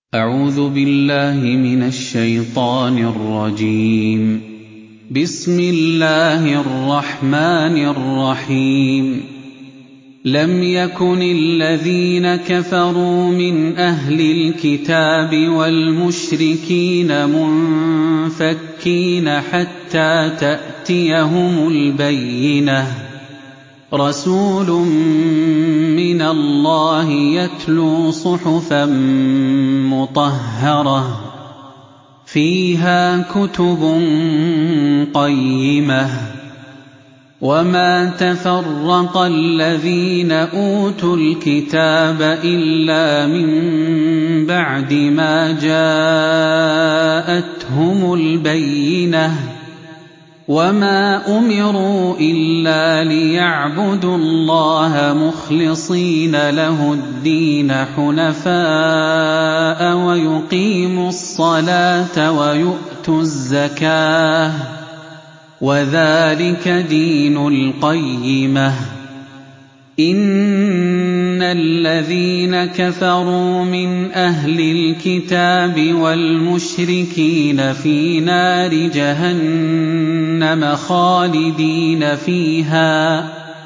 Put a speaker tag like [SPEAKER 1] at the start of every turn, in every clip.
[SPEAKER 1] أعوذ بالله من الشيطان الرجيم. بسم الله الرحمن الرحيم. لم يكن الذين كفروا من أهل الكتاب والمشركين منفكين حتى تأتيهم البينة. رسول من الله يتلو صحفا مطهرة فيها كتب قيمة. وما تفرق الذين أوتوا الكتاب إلا من بعد ما جاءتهم البينة. وما أمروا إلا ليعبدوا الله مخلصين له الدين حنفاء ويقيموا الصلاة ويؤتوا الزكاة وذلك دين القيمة. إن الذين كفروا من أهل الكتاب والمشركين في نار جهنم خالدين فيها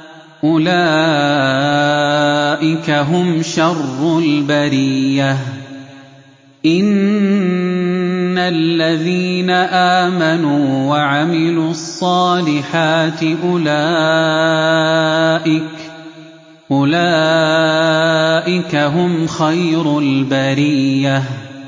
[SPEAKER 1] أولئك هم شر البرية. إن الذين آمنوا وعملوا الصالحات أولئك هم خير البرية.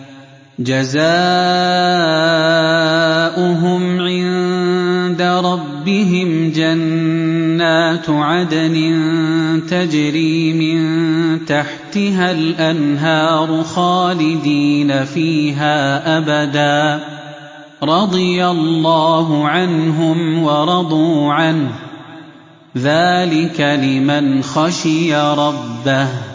[SPEAKER 1] جزاؤهم عند ربهم جنات عدن تجري من تحتها الأنهار خالدين فيها أبدا رضي الله عنهم ورضوا عنه ذلك لمن خشي ربه.